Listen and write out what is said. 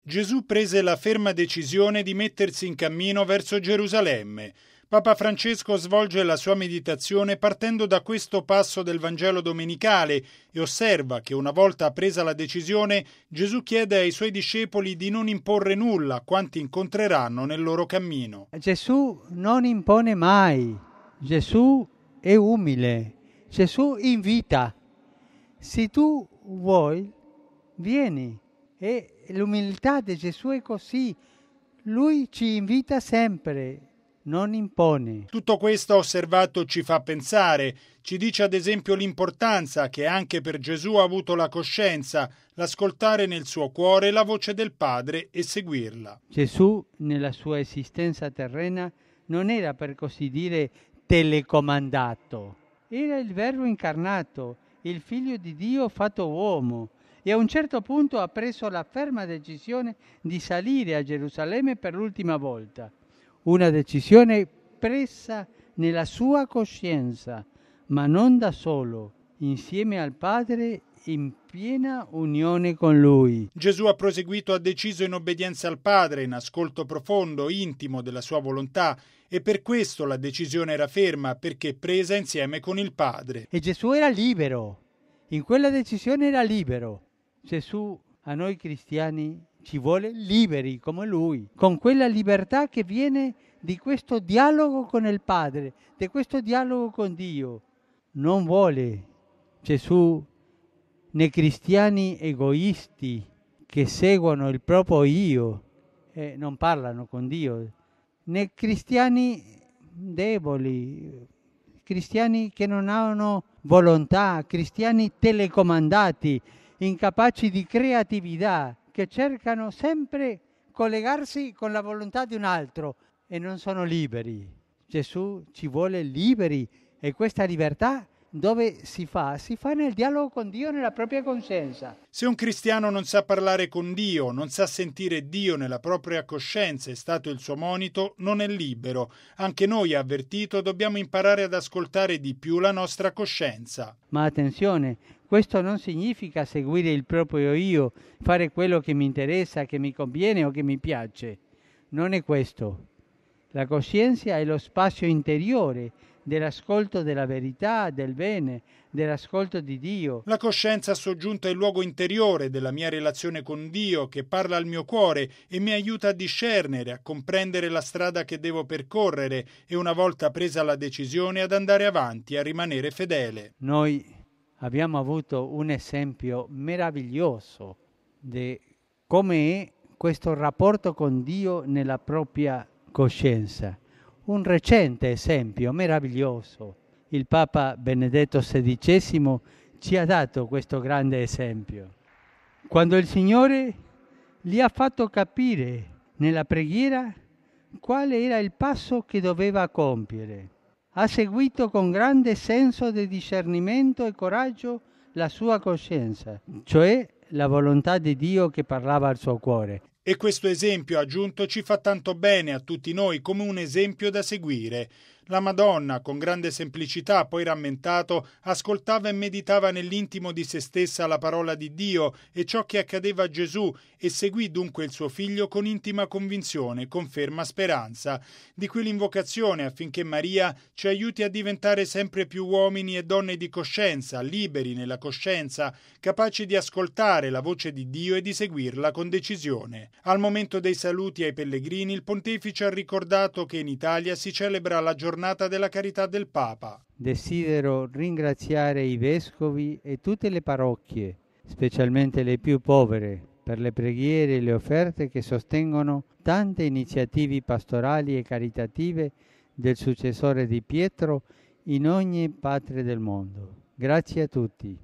Gesù prese la ferma decisione di mettersi in cammino verso Gerusalemme. Papa Francesco svolge la sua meditazione partendo da questo passo del Vangelo domenicale e osserva che una volta presa la decisione, Gesù chiede ai suoi discepoli di non imporre nulla a quanti incontreranno nel loro cammino. Gesù non impone mai, Gesù è umile, Gesù invita. Se tu vuoi, vieni. E l'umiltà di Gesù è così, lui ci invita sempre. Non impone. Tutto questo osservato ci fa pensare, ci dice ad esempio l'importanza che anche per Gesù ha avuto la coscienza, l'ascoltare nel suo cuore la voce del Padre e seguirla. Gesù nella sua esistenza terrena non era, per così dire, telecomandato, era il Verbo incarnato, il Figlio di Dio fatto uomo. E a un certo punto ha preso la ferma decisione di salire a Gerusalemme per l'ultima volta. Una decisione presa nella sua coscienza, ma non da solo, insieme al Padre in piena unione con Lui. Gesù ha proseguito a deciso in obbedienza al Padre, in ascolto profondo, intimo della sua volontà, e per questo la decisione era ferma, perché presa insieme con il Padre. E Gesù era libero, in quella decisione era libero. Gesù a noi cristiani ci vuole liberi come Lui, con quella libertà che viene di questo dialogo con il Padre, di questo dialogo con Dio. Non vuole Gesù né cristiani egoisti che seguono il proprio io e non parlano con Dio, né cristiani deboli, cristiani che non hanno volontà, cristiani telecomandati, incapaci di creatività, che cercano sempre collegarsi con la volontà di un altro e non sono liberi. Gesù ci vuole liberi e questa libertà dove si fa? Si fa nel dialogo con Dio, nella propria coscienza. Se un cristiano non sa parlare con Dio, non sa sentire Dio nella propria coscienza, è stato il suo monito, non è libero. Anche noi, ha avvertito, dobbiamo imparare ad ascoltare di più la nostra coscienza. Ma attenzione, questo non significa seguire il proprio io, fare quello che mi interessa, che mi conviene o che mi piace. Non è questo. La coscienza è lo spazio interiore dell'ascolto della verità, del bene, dell'ascolto di Dio. La coscienza soggiunta è il luogo interiore della mia relazione con Dio, che parla al mio cuore e mi aiuta a discernere, a comprendere la strada che devo percorrere e una volta presa la decisione ad andare avanti, a rimanere fedele. Noi abbiamo avuto un esempio meraviglioso di come è questo rapporto con Dio nella propria coscienza. Un recente esempio meraviglioso. Il Papa Benedetto XVI ci ha dato questo grande esempio. Quando il Signore gli ha fatto capire nella preghiera quale era il passo che doveva compiere, ha seguito con grande senso di discernimento e coraggio la sua coscienza, cioè la volontà di Dio che parlava al suo cuore. E questo esempio, aggiunto, ci fa tanto bene a tutti noi come un esempio da seguire. La Madonna, con grande semplicità, poi rammentato, ascoltava e meditava nell'intimo di se stessa la parola di Dio e ciò che accadeva a Gesù e seguì dunque il suo figlio con intima convinzione, con ferma speranza. Di qui l'invocazione affinché Maria ci aiuti a diventare sempre più uomini e donne di coscienza, liberi nella coscienza, capaci di ascoltare la voce di Dio e di seguirla con decisione. Al momento dei saluti ai pellegrini, il pontefice ha ricordato che in Italia si celebra la giornata della carità del Papa. Desidero ringraziare i vescovi e tutte le parrocchie, specialmente le più povere, per le preghiere e le offerte che sostengono tante iniziative pastorali e caritative del successore di Pietro in ogni patria del mondo. Grazie a tutti.